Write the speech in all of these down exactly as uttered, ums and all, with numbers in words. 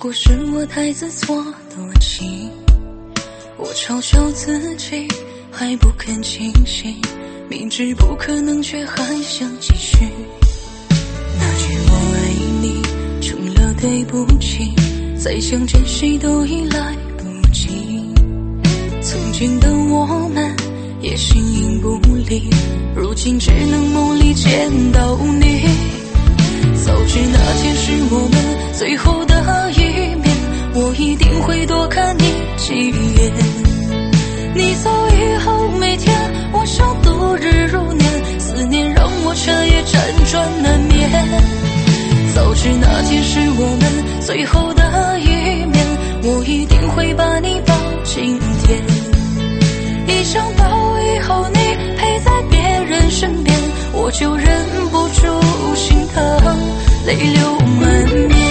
果是我太自作多情，我嘲笑自己还不肯清醒，明知不可能却还想继续。那句我爱你成了对不起，再想珍惜都已来不及。曾经的我们也形影不离，如今只能梦里见到你。早知那天是我们最后的一面，我一定会多看你几眼。你走以后，每天我想度日如年，思念让我彻夜辗转难眠。早知那天是我们最后的一面，我一定会把你抱进天。一想到以后你陪在别人身边，我就忍不住心疼，泪流满面。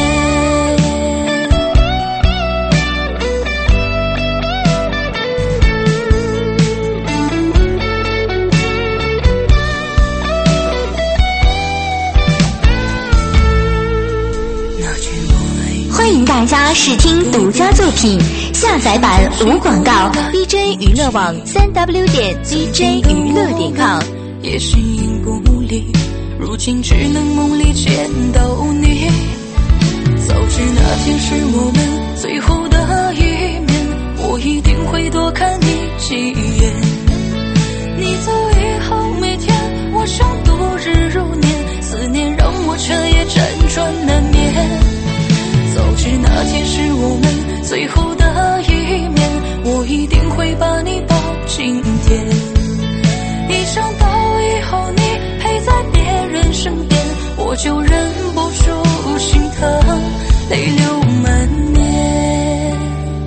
欢迎大家试听独家作品，下载版无广告 ，D J 娱乐网三 W 点 D J 娱乐点 com。 也形影不离，如今只能梦里见到你。早知那天是我们最后的一面，我一定会多看你几眼。你走以后，每天我想度日如年，思念让我彻夜辗转难眠。早知那天是我们最后的一面，我一定会把你抱进天。一想到以后你陪在别人身边，我就忍不住心疼，泪流满面。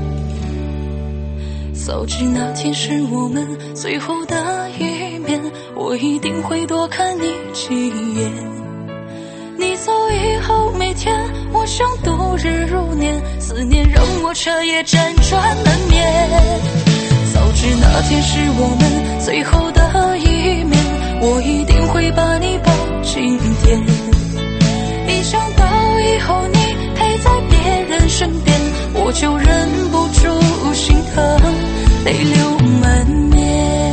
早知那天是我们最后的一面，我一定会多看你几眼。你走以后，每天我想度日如年，思念让我彻夜辗转难眠。早知那天是我们最后的一面，我一定会把你抱进天。一想到以后你陪在别人身边，我就忍不住心疼，泪流满面。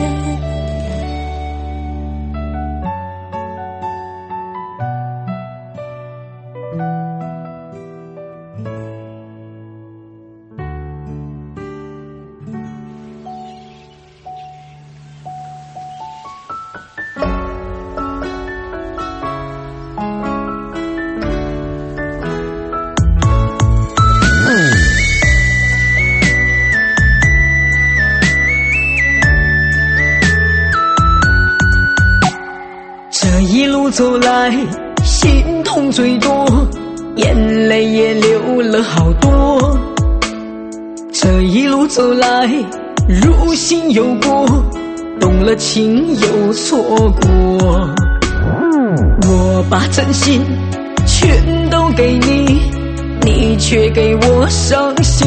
走来心痛最多，眼泪也流了好多。这一路走来如心有过，动了情又错过。我把真心全都给你，你却给我伤心。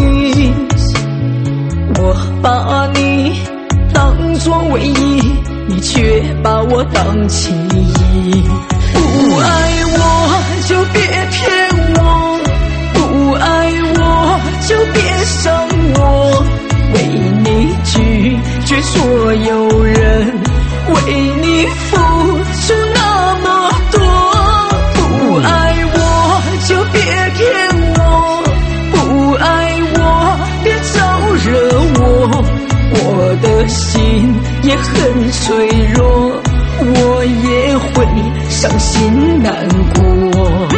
我把你当作唯一，你却把我当其一。不爱我就别骗我，不爱我就别伤我，为你拒绝所有人，为你付出那么多。不爱我就别骗我，不爱我别招惹我，我的心也很脆弱，我也会伤心难过。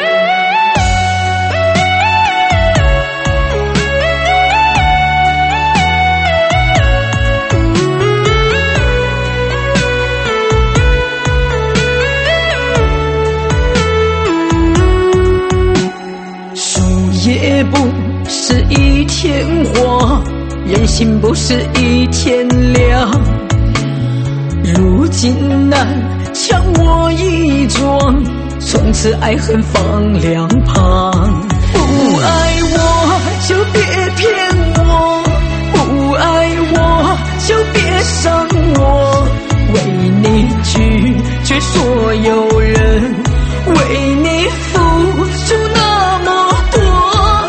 树叶不是一天花，人心不是一天亮，如今难将我一桩，从此爱恨放两旁。不爱我就别骗我，不爱我就别伤我，为你拒绝所有人，为你付出那么多。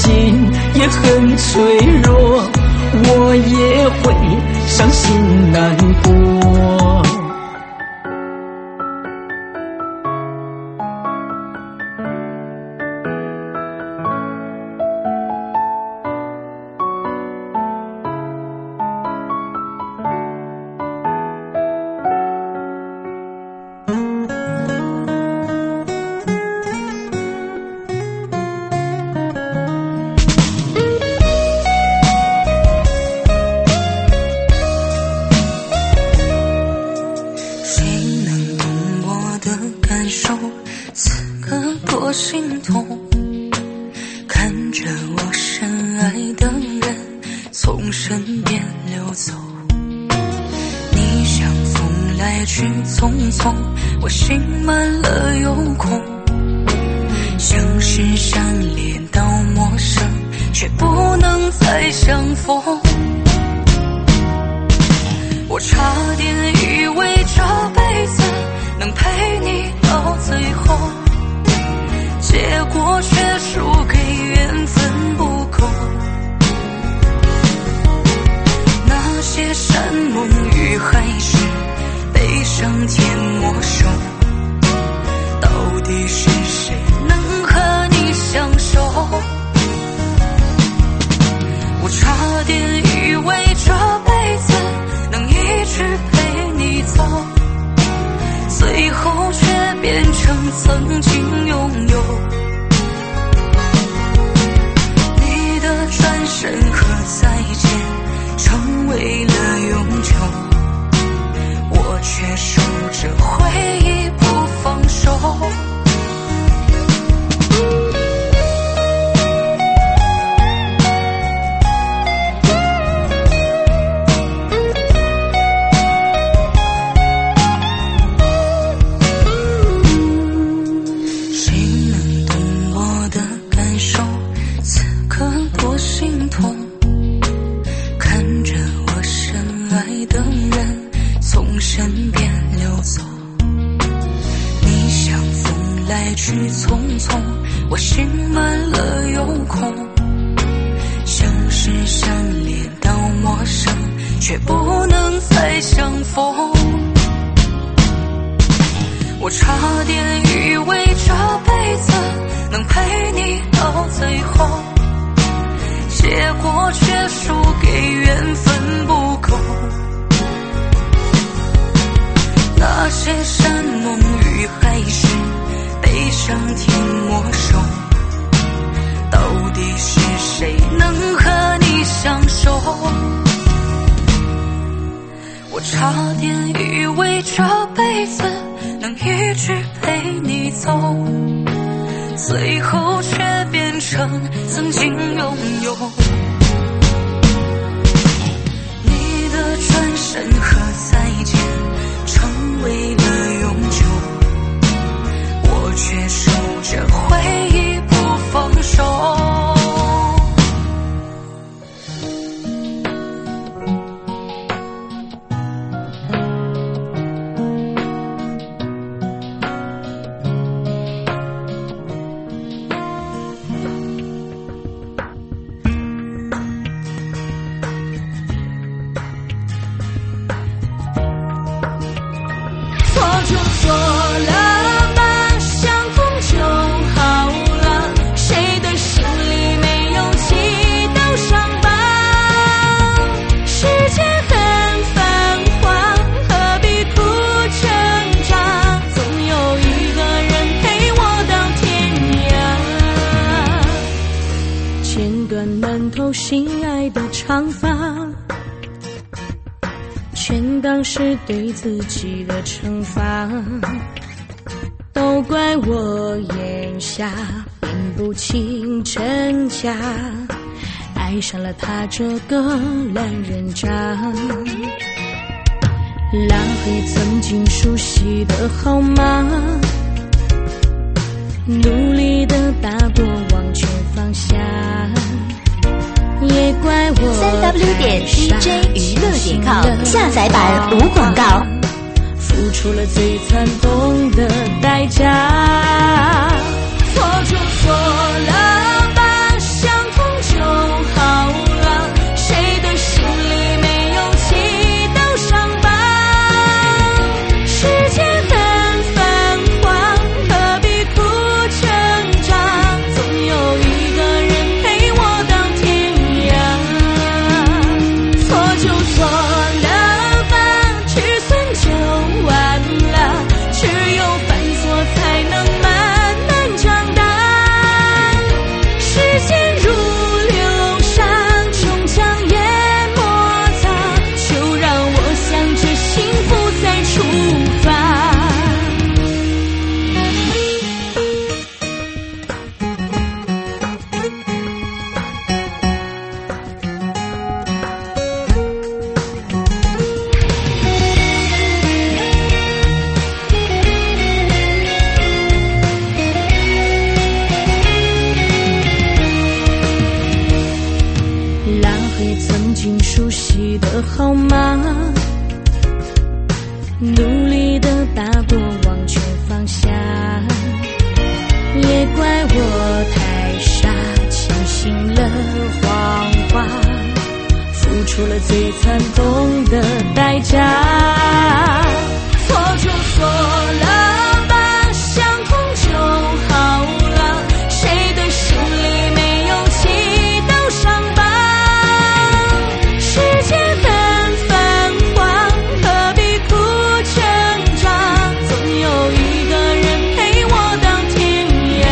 心也很脆弱，我也会伤心难过。 心痛，看着我深爱的人从身边溜走，你像风来去匆匆，我心满了又空，像是相恋到陌生，却不能再相逢。我差点以为这辈子能陪你到最后，结果却输给缘分不够。那些山盟与海誓，悲伤填没手，到底是谁能和你相守？我差点以为这辈子能一直陪你走，最后却变成曾经拥有。你的转身和再见成为了永久，我却守着回忆不放手。去匆匆，我心满了又空，像是相恋到陌生，却不能再相逢。我差点以为这辈子能陪你到最后，结果却输给缘分不够。那些山盟与海誓，悲伤填没手，到底是谁能和你相守？我差点以为这辈子能一直陪你走，最后却变成曾经拥有。你的转身和再见成为了永久，我却守着回忆不放手。 错就错了，心爱的长发，全当是对自己的惩罚，都怪我眼下辨不清真假，爱上了他这个烂人渣，拉黑曾经熟悉的号码，努力的把过往全放下，也怪我三 W 点 D J 娱乐点 com 下载版无广告， 付出了最惨痛的代价。错就错了，把伤痛回曾经熟悉的号码，努力的把过往全放下，也怪我太傻，轻信了谎话，付出了最惨痛的代价。错就错了吧，想通就好了，谁的心里没有几道伤疤？世界很繁华，何必哭挣扎？总有一个人陪我到天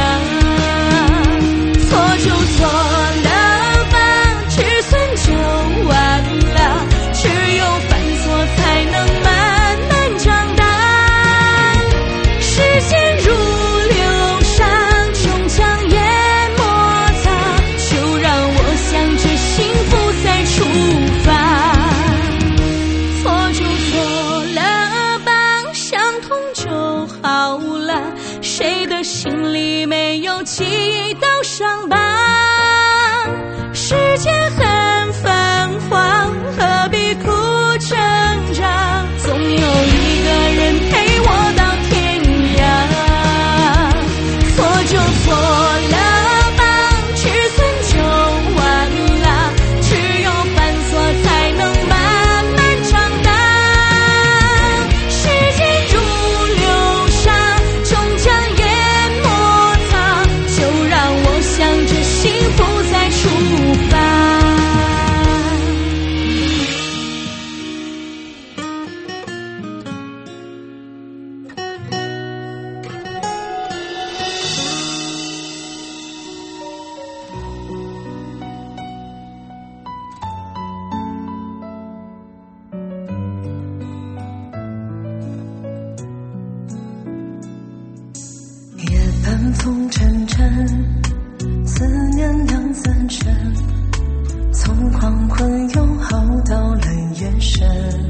涯。错就错了吧，止损就完了，只有犯错才能慢慢长大。时间如流沙，终将淹没它，就让我向着幸福再出发。错就错了吧，想通就好了，谁的心里没有几道伤疤？世界很繁华，何必哭挣扎？总有一个人陪我到天涯。错就错了吧，止损就完了，只有犯错才能慢慢长大。时间如流沙，终将淹没它，就让我向着幸福再出发。 夜半风沉沉，思念两三声，从黄昏又熬到了夜深，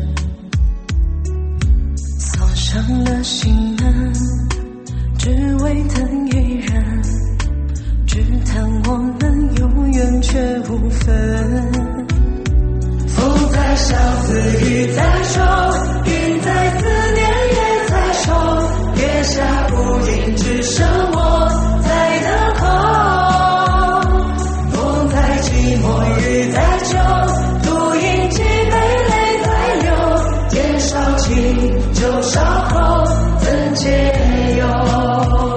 锁上了心门，只为等一人，只叹我们有缘却无分。风在笑，似雨在愁，云在思念也在愁，月下孤影只剩我在等候。风在寂寞，雨在秋，独饮几杯泪在流，年少轻酒烧后怎解忧？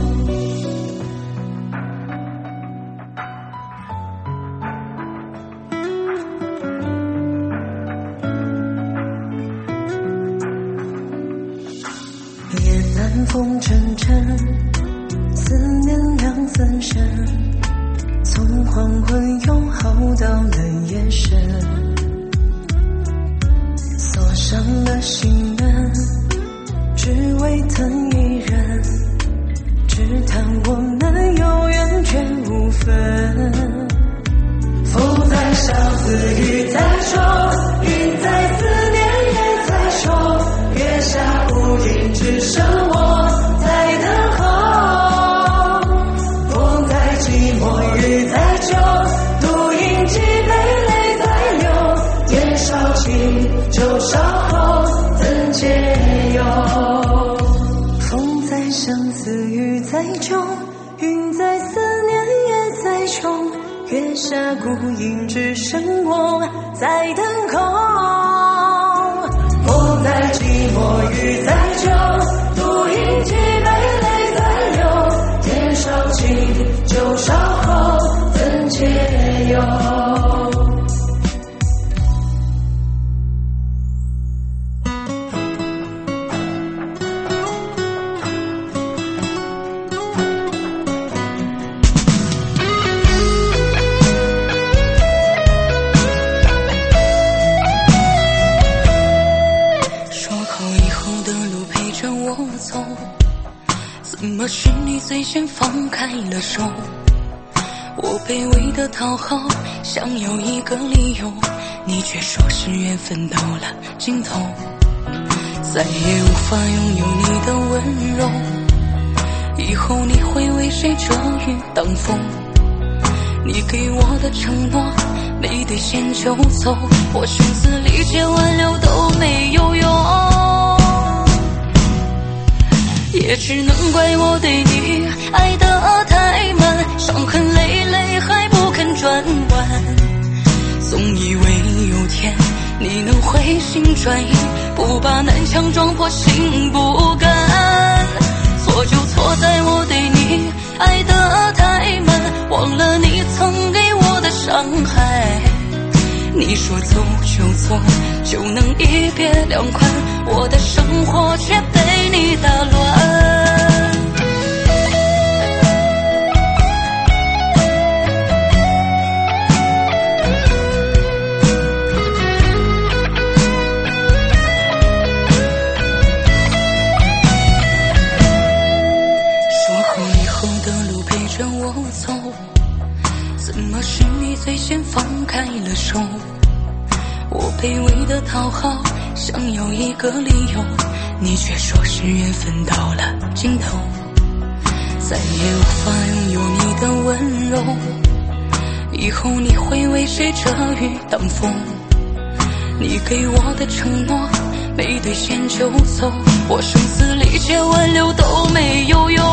夜半风沉沉，思念两三声，从黄昏又熬到了夜深，锁上了心门，只为等一人，只叹我们有缘却无分。风在笑，似雨在愁，云在思念也在愁，月下孤影只剩我在等候。风在寂寞，雨在秋，独饮几杯泪在流，年少轻酒烧后怎解忧？风在相思，雨在秋，云在思念也在愁，月下孤影只剩我在等候。风在寂寞，雨在秋，独饮几杯泪在流，年少轻酒烧后怎解忧？ 怎么是你最先放开了手？我卑微的讨好，想有一个理由，你却说是缘分到了尽头，再也无法拥有你的温柔。以后你会为谁遮雨挡风？ 你给我的承诺没兑现就走，我声嘶力竭挽留都没有用，也只能怪我对你爱得太慢，伤痕累累还不肯转弯，总以为有天你能回心转意，不把南墙撞破心不甘，错就错在我对你爱得太慢，忘了你曾给我的伤害，你说走就走就能一别两宽，我的生活却被你打乱。说好以后的路陪着我走，怎么是你最先放开了手，我卑微的讨好，想要一个理由，你却说是缘分到了尽头，再也无法拥有你的温柔，以后你会为谁遮雨挡风，你给我的承诺没兑现就走，我声嘶力竭挽留都没有用，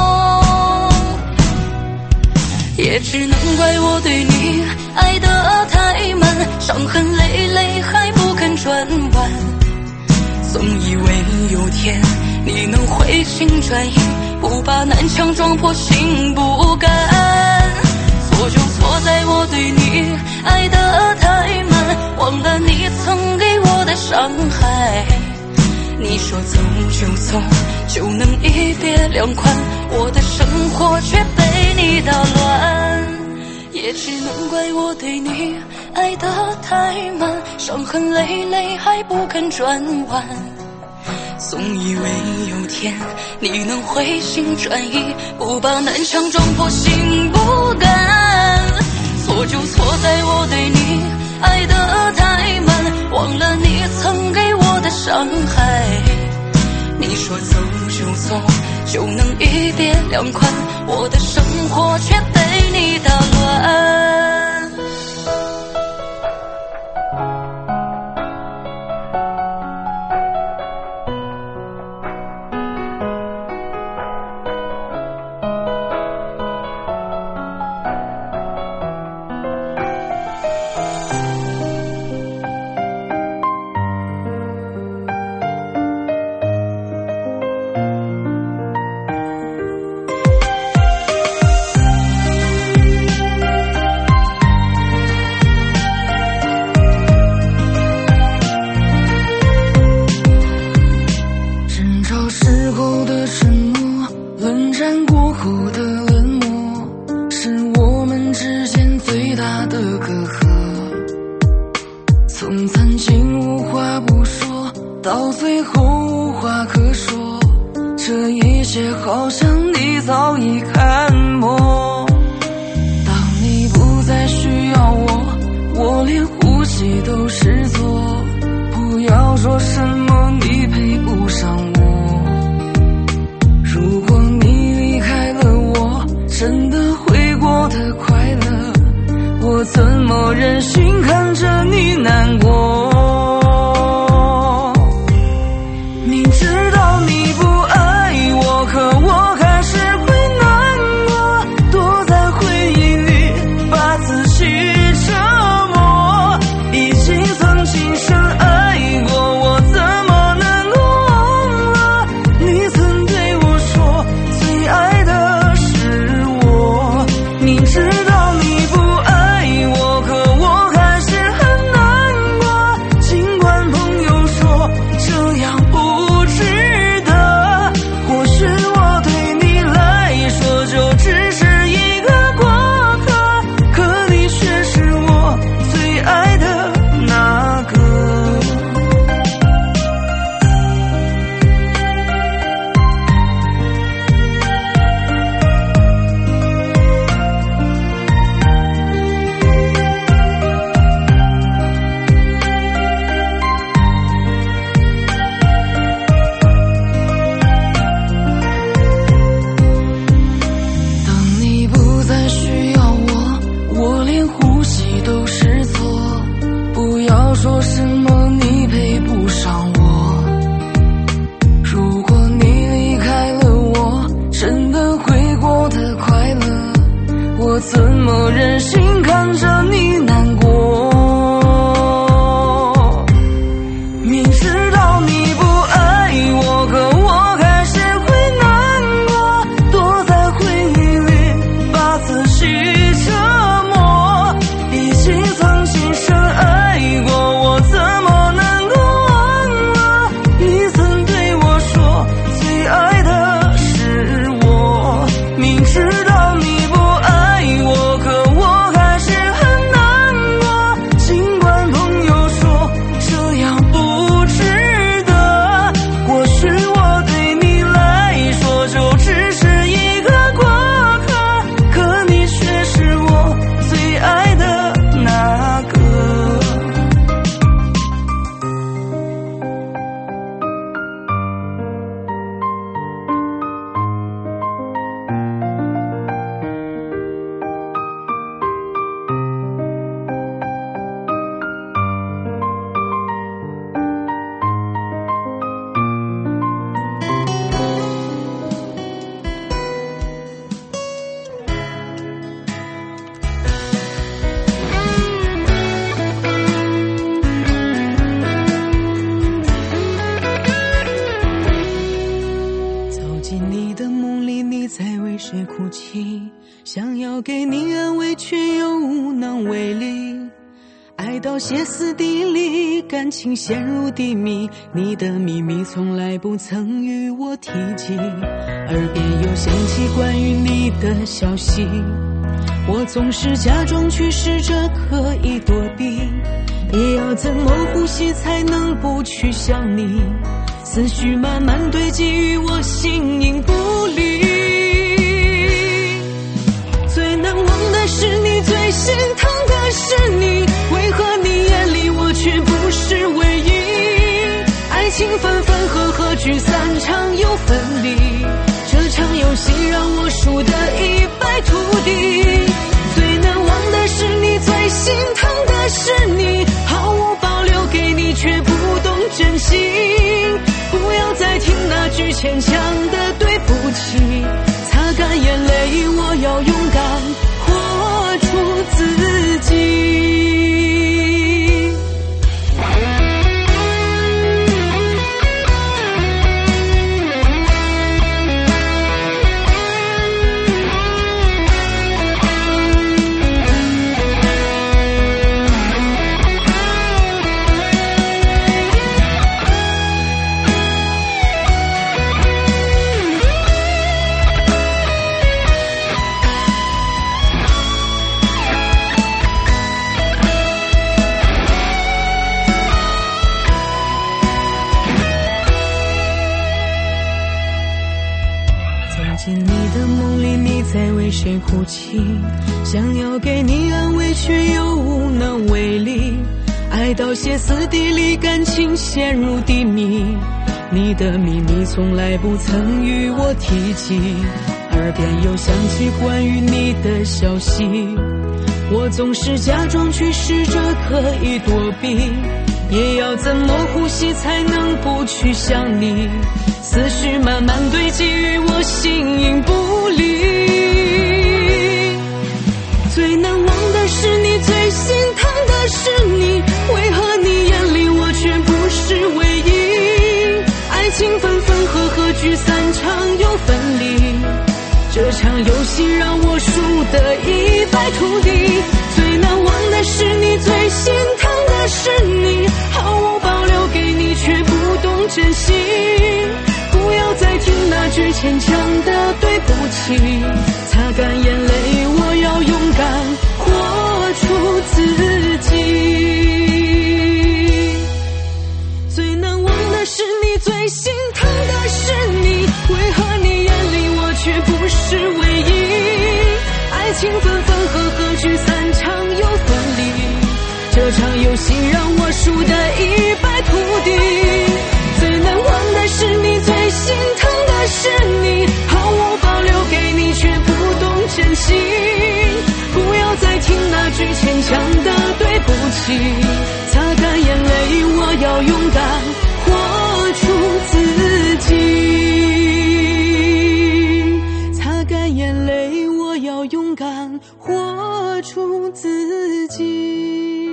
也只能怪我对你爱得太慢，伤痕累累还不肯转弯，总以为有天你能回心转意，不把南墙撞破心不甘，错就错在我对你爱得太慢，忘了你曾给我的伤害，你说走就走就能一别两宽，我的生活却被你打乱，也只能怪我对你爱得太慢，伤痕累累还不肯转弯，总以为有天你能回心转意，不把南墙撞破心不甘，错就错在我对你爱得太慢，忘了你曾给我的伤害，你说走就走就能一别两宽，我的生活却被你打乱。 知道你不爱我，可我还是很难过。 戏都是错，不要说什么你配不上我。如果你离开了我，真的会过得快乐，我怎么忍心看着你难过？明知道你不爱我，可我还是会难过，躲在回忆里把自己折磨。已经曾经深爱过，我怎么能够忘了你曾对我说最爱的是我。明知道你不爱我，可我还是很难过，尽管朋友说这样不值得。或许我对你来说就只是一个过客，可你却是我最爱的那个。走进你的梦里，你在为谁哭泣？想要给你安慰，却又无能为力。爱到歇斯底里，感情陷入低迷，你的秘密从来不曾与我提及，耳边又响起关于你的消息，我总是假装去试着可以躲避，也要怎么呼吸才能不去想你？思绪慢慢堆积，与我形影不离。最难忘的是你，最心疼的是你，为何你眼里我却不是唯一？爱情分分合合，聚散常有分离，这场游戏让我输得一败涂地。最难忘的是你，最心疼的是你，毫无保留给你，却不懂珍惜。不要再听那句牵强的对不起，擦干眼泪，我要勇敢活出自己。进你的梦里，你在为谁哭泣？想要给你安慰，却又无能为力。爱到歇斯底里，感情陷入低迷，你的秘密从来不曾与我提及，耳边又响起关于你的消息，我总是假装去试着可以躲避，也要怎么呼吸才能不去想你？思绪慢慢堆积，与我形影不离。最难忘的是你，最心疼的是你，为何你眼里我却不是唯一？爱情分分合合，聚散常有分离，这场游戏让我输得一败涂地。最难忘的是你，最心疼的是你，毫无保留给你，却不懂珍惜。不要再听那句牵强的对不起，擦干眼泪，我要勇敢活出自己。最难忘的是你，最心疼的是你，为何你眼里我却不是唯一？爱情分分合合，聚散常有分离，这场游戏让我输得一败涂地。最难忘的是你，最心疼的是你，毫无保留给你，却不懂珍惜。不要再听那句牵讲的对不起，擦干眼泪，我要勇敢活出自己。擦干眼泪，我要勇敢活出自己。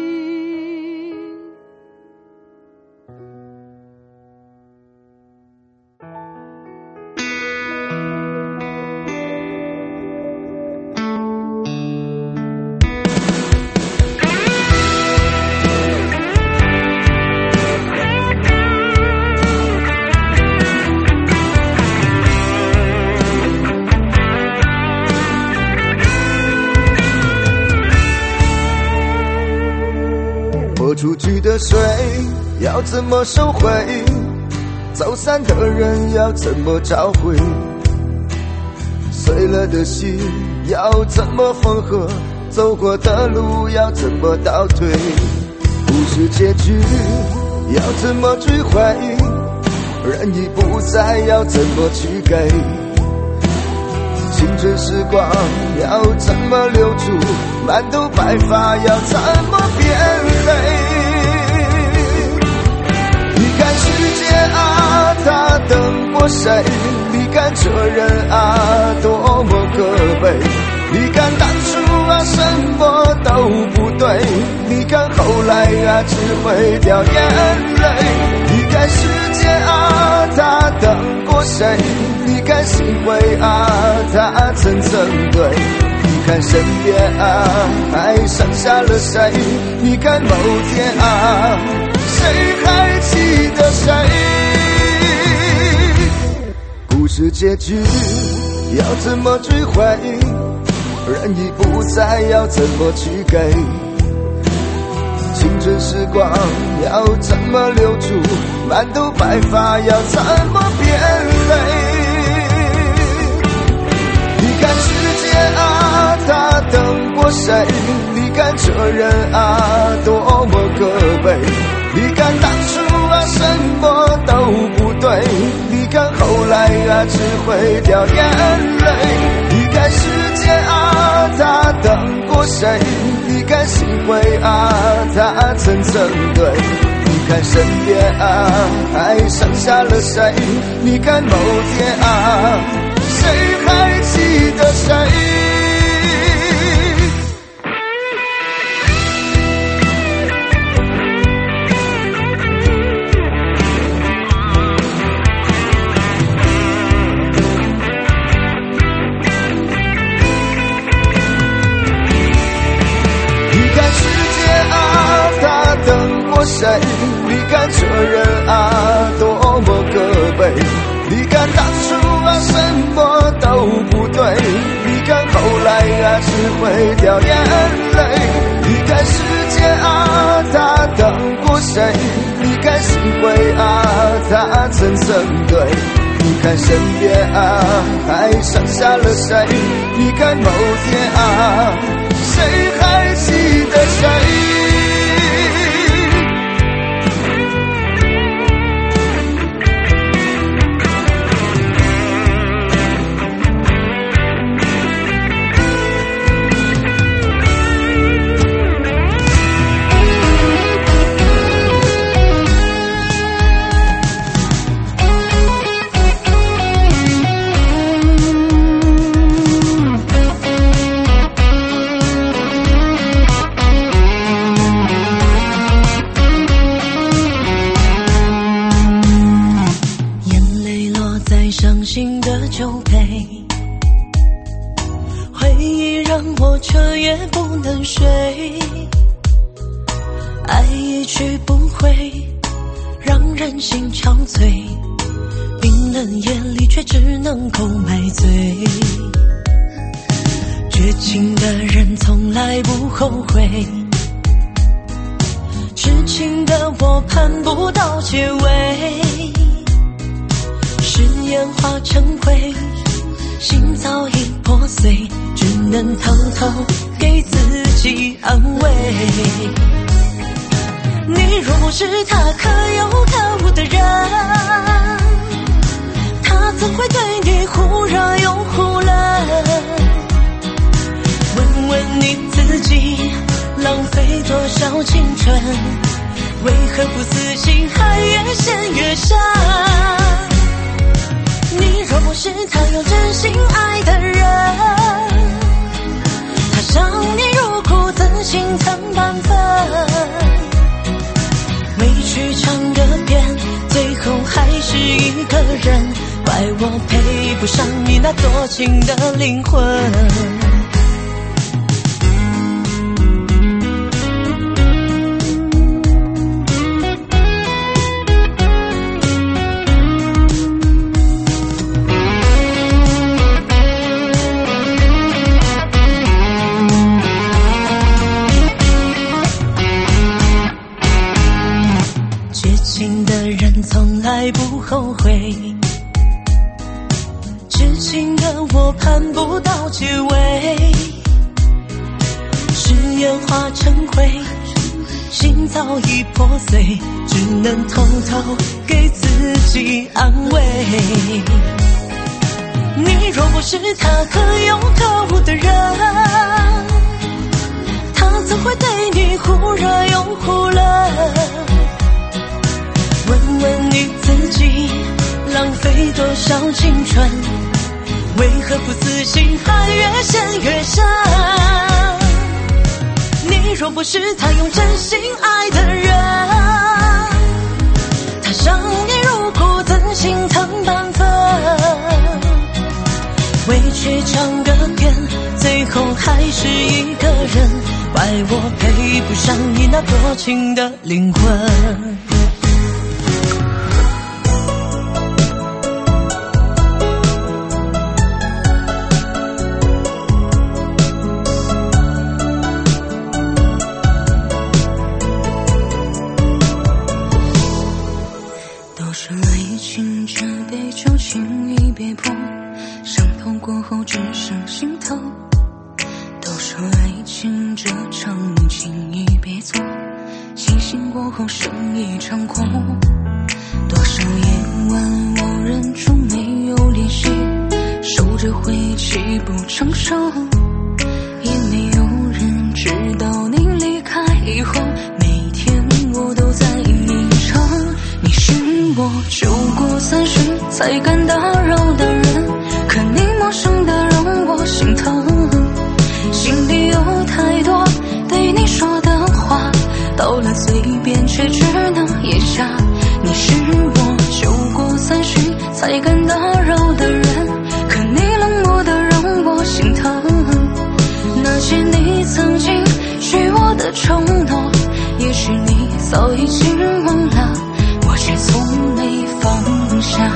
泼出去的水要怎么收回？走散的人要怎么找回？碎了的心要怎么缝合？走过的路要怎么倒退？故事结局要怎么追回？人已不在要怎么去给？青春时光要怎么留住？满头白发要怎么变黑？你看世界啊，它等过谁？你看这人啊，多么可悲！你看当初啊，什么都不对，你看后来啊，只会掉眼泪。你看世界啊，它等过谁？你看心灰啊，它层层堆。你看身边啊，还剩下了谁？你看某天啊，谁还记得谁？故事结局要怎么追回？人已不在要怎么去给？青春时光要怎么留住？满头白发要怎么变黑？你看世界啊，它等过谁？你看这人啊，多么可悲！你看当初啊，什么都不对，你看后来啊，只会掉眼泪。你看世界啊，它等过谁？你看心灰啊，它层层堆。你看身边啊，还剩下了谁？你看某天啊，谁还记得谁？谁？你看这人啊，多么可悲！你看当初啊，什么都不对，你看后来啊，只会掉眼泪。你看世界啊，它等过谁？你看心灰啊，它层层堆。你看身边啊，还剩下了谁？你看某天啊，谁还记得谁？ 伤心的酒杯，回忆让我彻夜不能睡，爱一去不回，让人心憔悴，冰冷夜里却只能够买醉。绝情的人从来不后悔，痴情的我盼不到结尾，誓言化成灰，心早已破碎，只能偷偷给自己安慰。你若是他可有可无的人，他怎会对你忽热又忽冷？问问你自己， 浪费多少青春？为何不死心还越陷越深？你若不是他有真心爱的人，他伤你入骨怎心疼半分？委屈唱个遍，最后还是一个人，怪我配不上你那多情的灵魂。从来不后悔，痴情的我盼不到结尾，誓言化成灰，心早已破碎，只能偷偷给自己安慰。你若不是他可有可无的人，他怎会对你忽热又忽冷？问问你自己，浪费多少青春？为何不死心还越陷越深？你若不是他用真心爱的人，他伤你入骨怎心疼半分？委屈唱个遍，最后还是一个人，怪我配不上你那多情的灵魂。 才敢打扰的人，可你陌生的让我心疼，心里有太多对你说的话，到了嘴边却只能咽下。你是我酒过三巡才敢打扰的人，可你冷漠的让我心疼，那些你曾经许我的承诺，也许你早已经忘了，我却从没放下。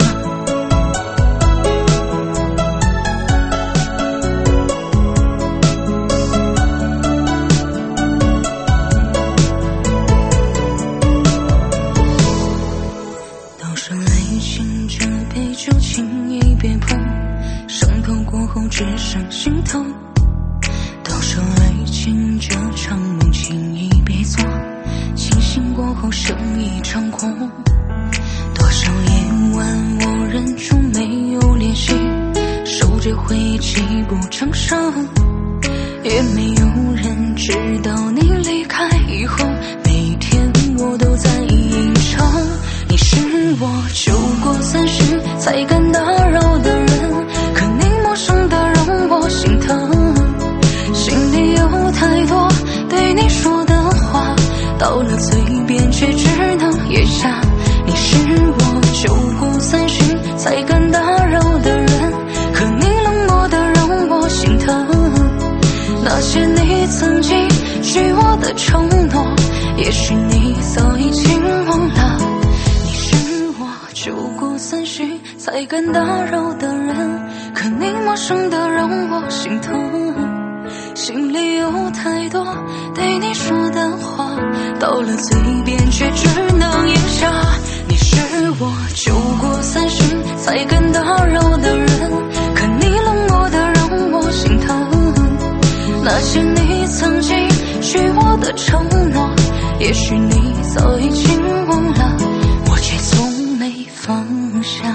只剩心痛，都说爱情这场梦轻易别做，清醒过后生一场空。多少夜晚我忍住没有联系，守着回忆泣不成声，也没有人知道你离开以后，每天我都在隐藏。你是我酒过三巡才敢打扰的人，可你陌生的让我心疼，心里有太多对你说的话，到了嘴边却只能咽下。你是我酒过三巡才敢打扰的人，可你冷漠的让我心疼，那些你曾经许我的承诺，也许你早已经忘了。你是我酒过三巡才敢打扰的人，可你陌生的让我心疼，心里有太多对你说的话，到了嘴边却只能咽下。你是我酒过三巡才敢打扰的人，可你冷漠的让我心疼，那些你曾经许我的承诺，也许你早已经忘了，我却从没放下。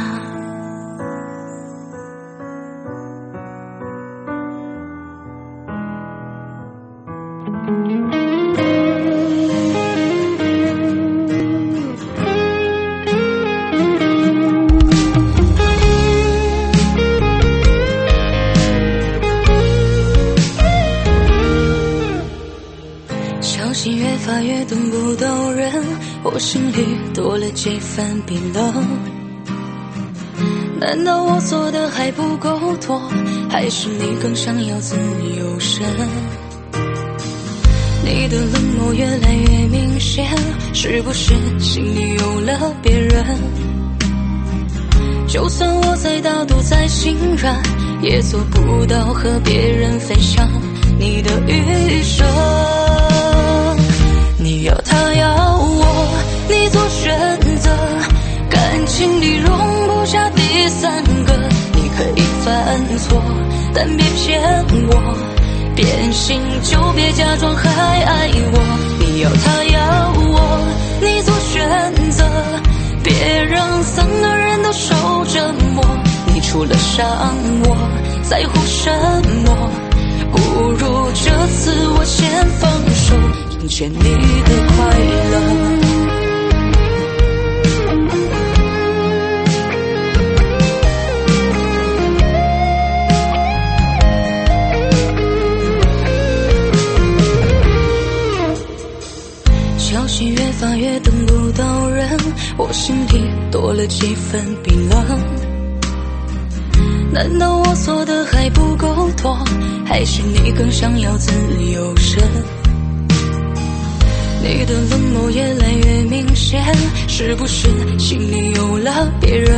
越发越等不到人，我心里多了几分冰冷。难道我做的还不够多，还是你更想要自由身？你的冷漠越来越明显，是不是心里有了别人？就算我再大度再心软，也做不到和别人分享你的余生。你要他要我，你做选择，感情里容不下第三个。你可以犯错，但别骗我，变心就别假装还爱我。你要他要我，你做选择，别让三个人都受折磨。你除了伤我，在乎什么？不如这次我先放手，成全你的快乐。消息越发越等不到人，我心里多了几分冰冷。难道我做的还不够多，还是你更想要自由身？你的冷漠越来越明显，是不是心里有了别人？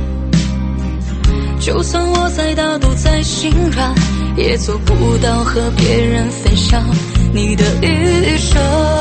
就算我再大度再心软，也做不到和别人分享你的余生。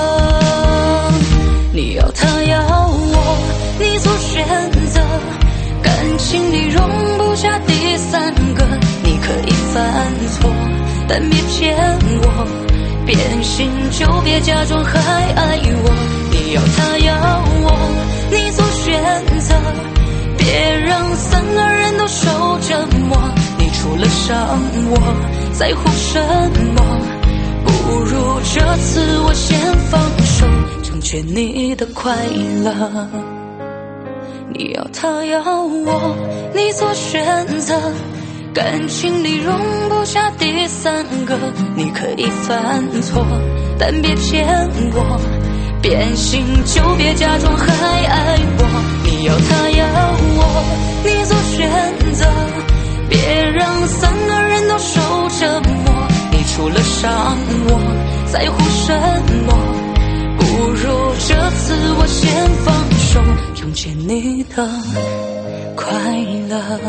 你要他要我，你做选择，感情里容不下第三个。你可以犯错，但别骗我，变心就别假装还爱我。你要他要我，你做选择，别让三个人都受折磨。你除了伤我，在乎什么？不如这次我先放手，成全你的快乐。你要他要我，你做选择，感情里容不下第三个。你可以犯错，但别骗我，变心就别假装还爱我。你要他要我，你做选择，别让三个人都受折磨。你除了伤我，在乎什么？不如这次我先放手，成全你的快乐。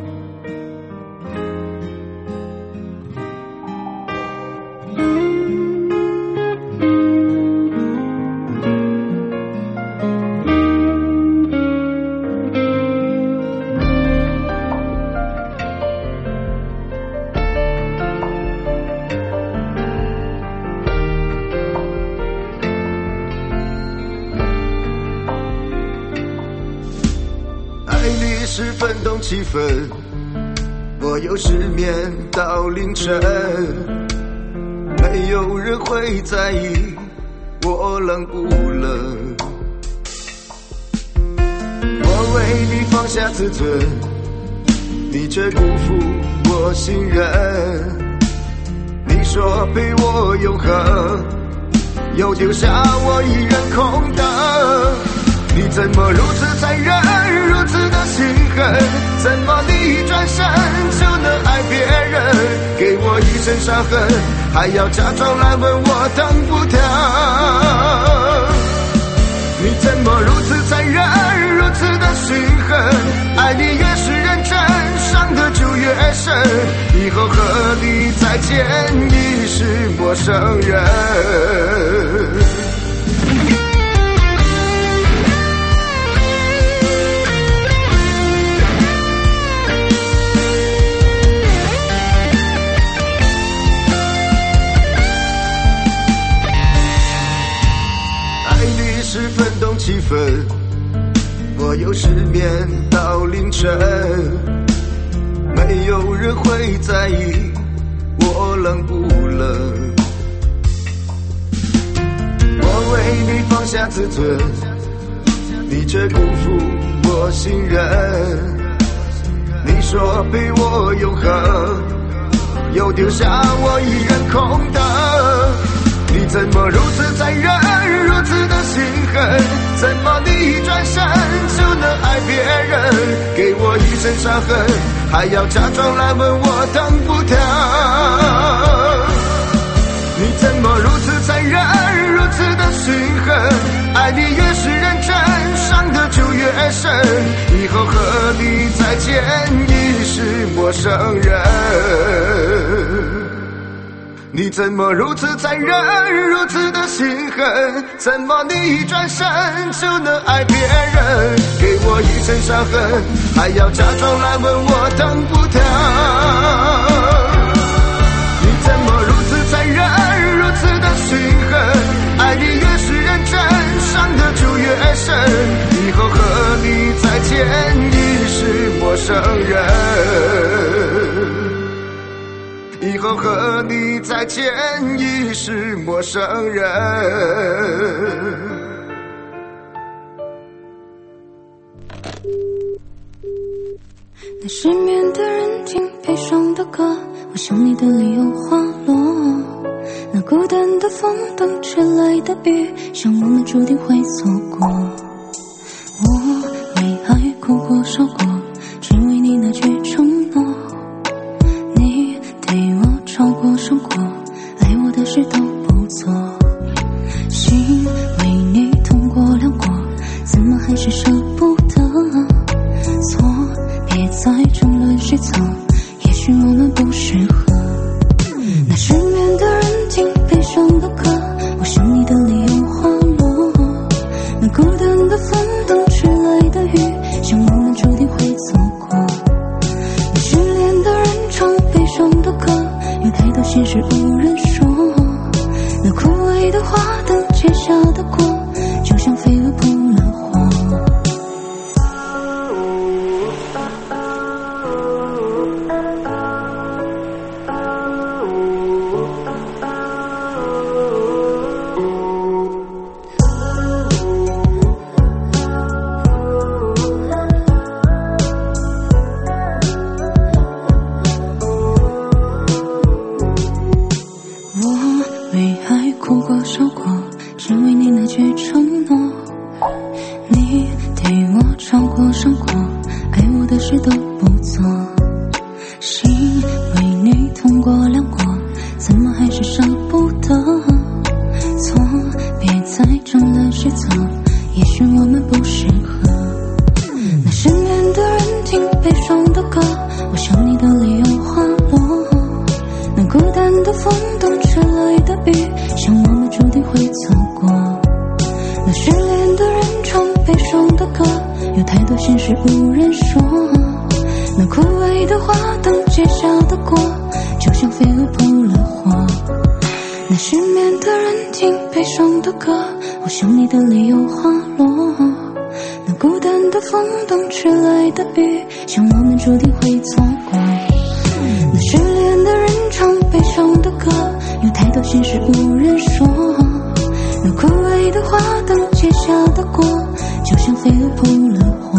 是奋动气氛，我又失眠到凌晨，没有人会在意我冷不冷。我为你放下自尊，你却辜负我信任。你说陪我永恒，又丢下我一人空等。你怎么如此残忍，如此的心狠？怎么你一转身就能爱别人？给我一身伤痕，还要假装来问我疼不疼？你怎么如此残忍，如此的心狠？爱你越是认真，伤的就越深。以后和你再见已是陌生人。是奋动气氛，我又失眠到凌晨，没有人会在意我冷不冷。我为你放下自尊，你却辜负我信任。你说陪我永恒，又丢下我一人空等。 你怎么如此残忍，如此的心狠？怎么你一转身就能爱别人？给我一身伤痕，还要假装来问我疼不疼？你怎么如此残忍，如此的心狠？爱你越是认真，伤的就越深。以后和你再见已是陌生人。你怎么如此残忍，如此的心狠？怎么你一转身就能爱别人？给我一身伤痕，还要假装来问我疼不疼？你怎么如此残忍，如此的心狠？爱你越是认真，伤的就越深。以后和你再见已是陌生人。以后和你再见已是陌生人。 那失眠的人听悲伤的歌，我想你的理由滑落。那孤单的风等吹来的雨，像我们注定会错过。我为爱哭过笑过，只为你那句承诺。你对我吵过伤过，爱我的事都不做。心为你痛过凉过，怎么还是舍不得？错，别再争论谁错，也许我们不适合。那失眠的人听悲伤的歌，我想你的理由滑落。那孤单的风等吹来的雨，像我们注定会错过。那失恋的人唱悲伤的歌，有太多心事无人说。那枯萎的花等结下的果，就像飞蛾扑了火。哭过笑过，只为你那句承诺。你对我吵过伤过，爱我的事都不做。心为你痛过凉过，怎么还是舍不得？错，别再争论谁错，也许我们不适合。那失眠的人听悲伤的歌，我想你的理由滑落。那孤单的风等吹来的雨，像我们注定会错过。那失恋的人唱悲伤的歌，有太多心事无人说。那枯萎的花等结下的果，就像飞蛾扑了火。那失眠的人听悲伤的歌，我想你的理由滑落。那孤单的风等吹来的雨，像我们注定会错过。那失恋的人唱悲伤的歌，有太多心事无人说。那枯萎的花等结下的果，就像飞蛾扑了火。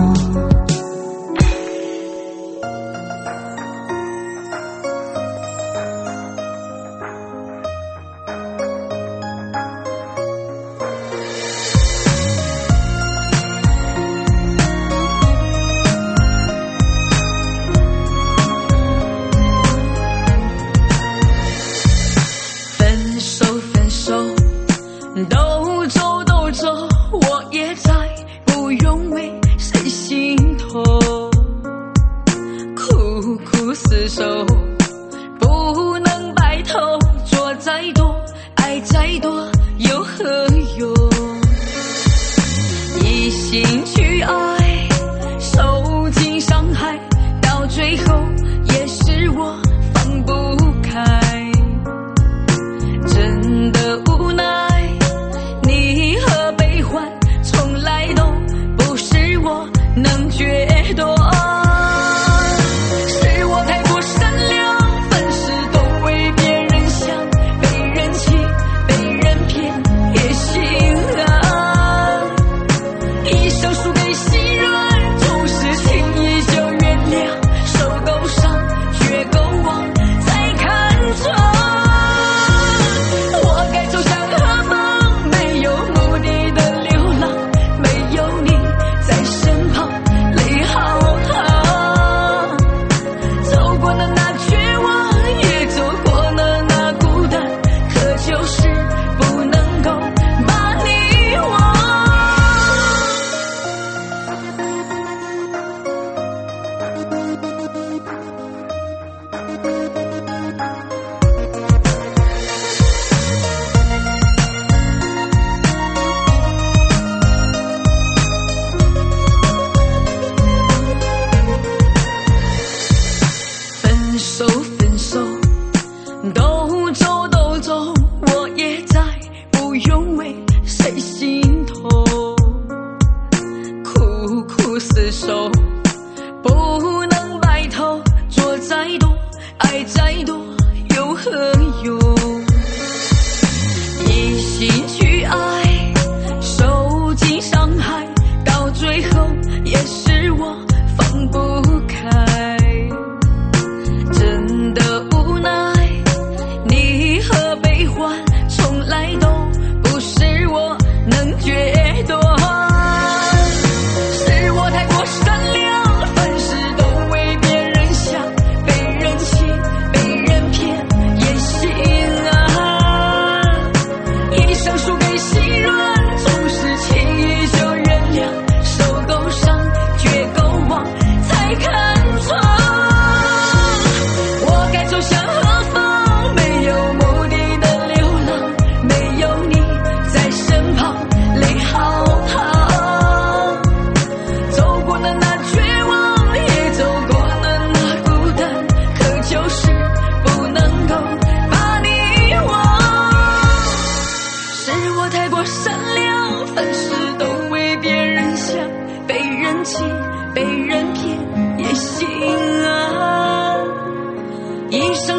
一生输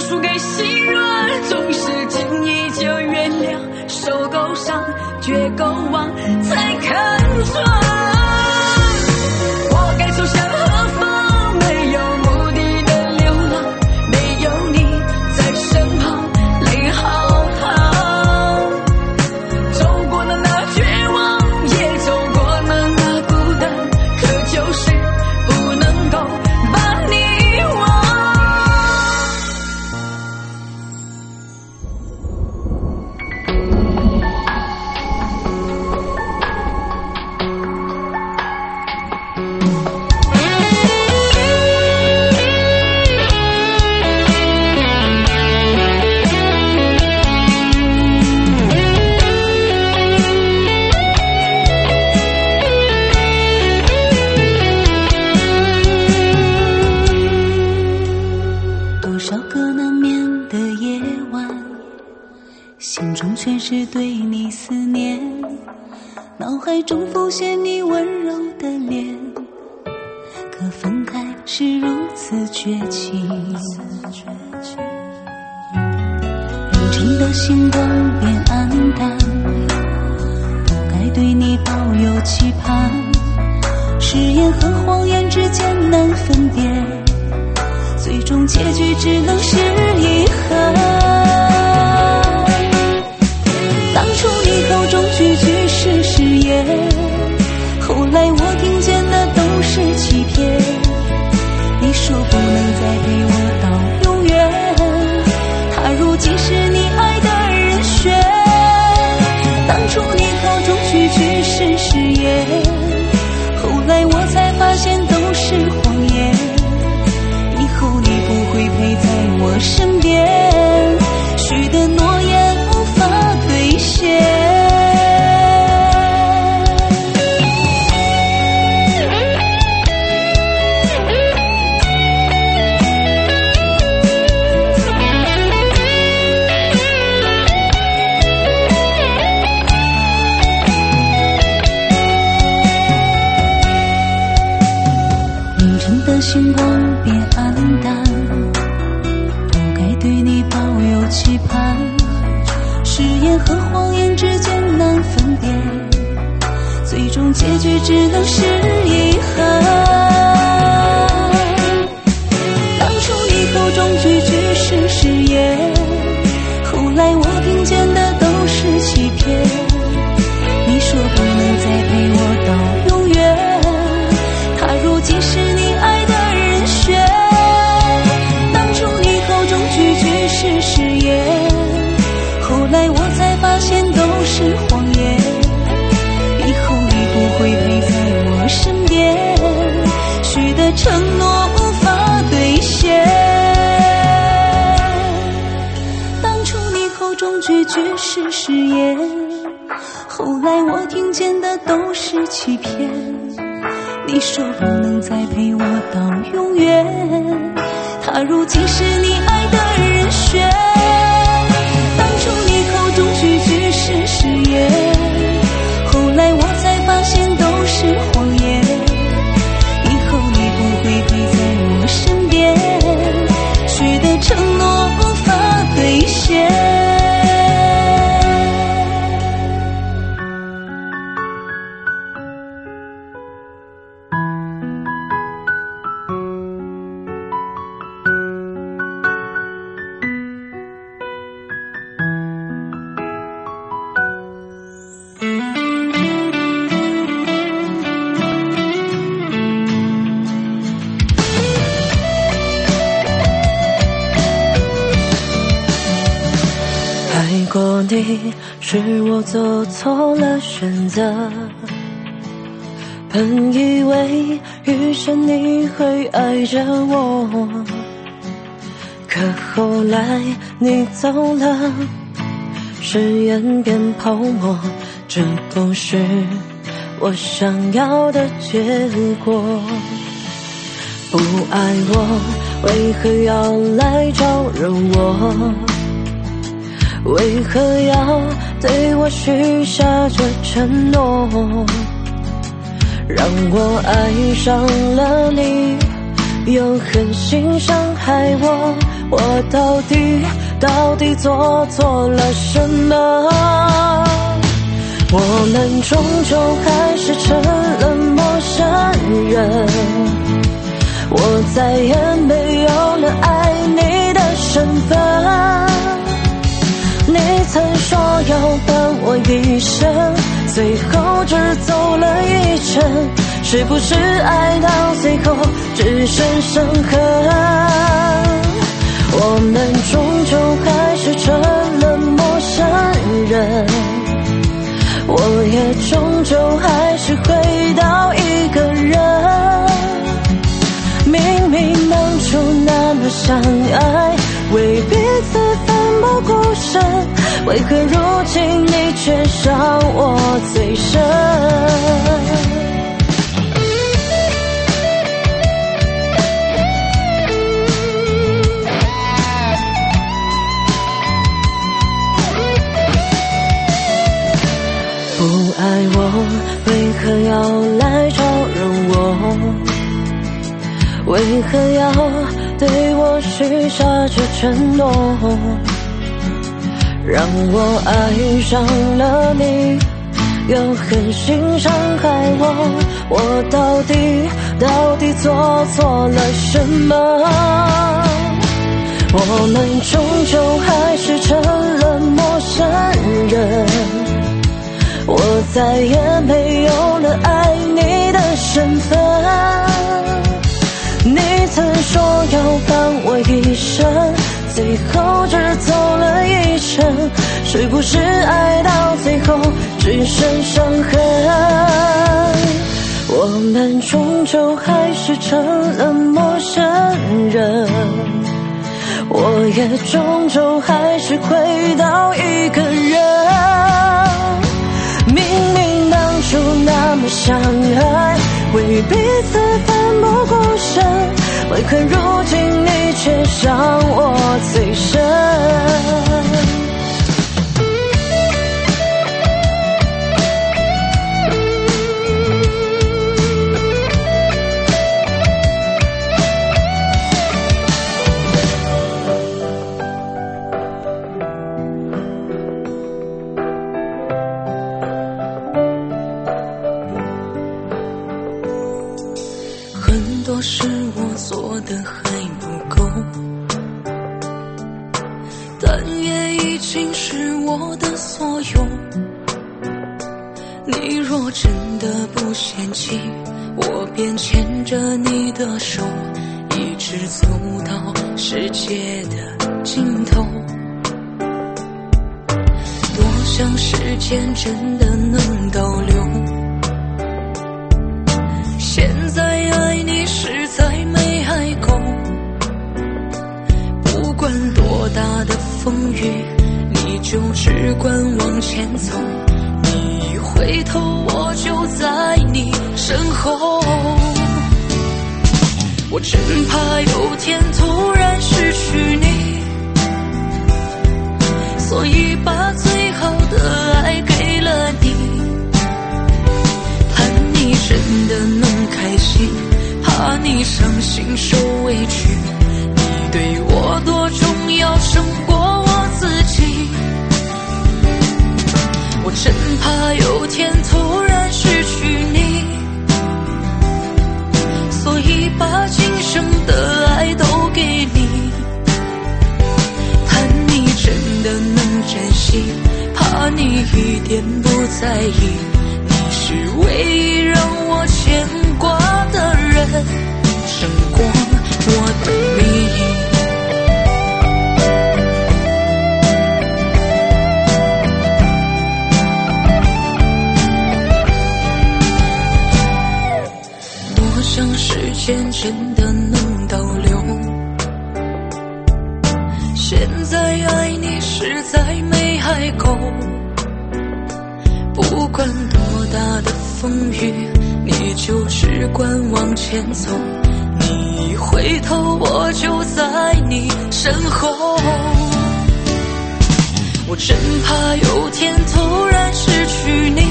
输给心软，总是轻易就原谅，受够伤，绝够忘，才看穿。我该走向何方？没有目的的流浪，没有你在身旁，泪浩浩。走过了那绝望，也走过了那孤单，可就是不能够把你忘。 多少个难眠的夜晚，心中全是对你思念，脑海中浮现你温柔的脸，可分开是如此绝情。如今的星光变暗淡，不该对你抱有期盼，誓言和谎言之间难分辨，最终结局只能是遗憾。当初你口中句句是誓言，后来我听见的都是欺骗。你说不能再陪我到永远，他如今是你爱的人选。当初你口中句句是誓言，后来我才发现都是谎言。以后你不会陪在我身边，许的诺言无法兑现。凌晨的星光变暗淡，不该对你抱有期盼，誓言和谎言之间难分辨，最终结局只能是遗憾。当初你口中句句是誓言，后来我听见的都是欺骗。你说不能再陪我到永远，他如今是你爱的人选。当初你口中句句是誓言，后来我才发现都是谎言。以后你不会陪在我身边，许的承诺无法兑现。当初你口中句句是誓言，后来我听见的都是欺骗。你说不能再陪我到永远，他如今是你爱的人选。当初你口中句句是誓言，后来我才发现都是谎言。以后你不会陪在我身边，许的承诺无法兑现。 爱过你是我做错了选择，本以为余生你会爱着我，可后来你走了，誓言变泡沫，这不是我想要的结果。不爱我，为何要来招惹我？为何要对我许下这承诺？让我爱上了你，又狠心伤害我， 我到底到底做错了什么？我们终究还是成了陌生人，我再也没有了爱你的身份。你曾说要伴我一生，最后只走了一程，是不是爱到最后只剩伤痕？我们终究还是成了陌生人，我也终究还是回到一个人。明明当初那么相爱，为彼此奋不顾身，为何如今你却伤我最深？不爱我，为何要来招惹我？为何要对我许下这承诺？让我爱上了你，又狠心伤害我，我到底到底做错了什么？我们终究还是成了陌生人，我再也没有了爱你的身份。你曾说要伴我一生，最后只走了一程，是不是爱到最后只剩伤痕？我们终究还是成了陌生人，我也终究还是回到一个人。明明当初那么相爱，为彼此奋不顾身，为何如今你却伤我最深？ 很多事我做的还不够，但也已经是我的所有。你若真的不嫌弃，我便牵着你的手，一直走到世界的尽头。多想时间真的能倒流，现在爱你实在没爱够。不管多大的风雨，你就只管往前走，你一回头我就在你身后。我真怕有天突然失去你，所以把最好的爱给了你，盼你真的能开心，怕你伤心受委屈，你对我多重要胜过我自己。我真怕有天突然失去你，所以把今生的爱都给你，盼你真的能珍惜，怕你一点不在意，你是唯一让我牵挂的人，胜过我的命。多想时间真的能倒流，现在爱你实在没爱够。不管多大的风雨，你就只管往前走，你一回头我就在你身后。我真怕有天突然失去你，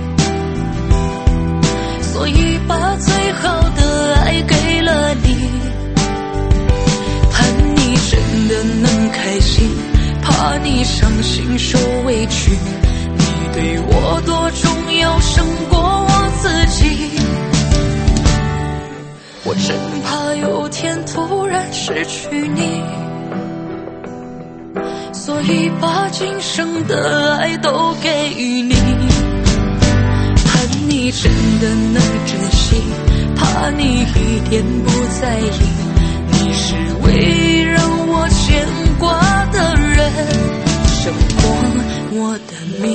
所以把最好的爱给了你，盼你真的承受委屈，你对我多重要，胜过我自己。我真怕有天突然失去你，所以把今生的爱都给予你。盼你真的能珍惜，怕你一点不在意，你是唯一让我牵挂的人，胜过我的命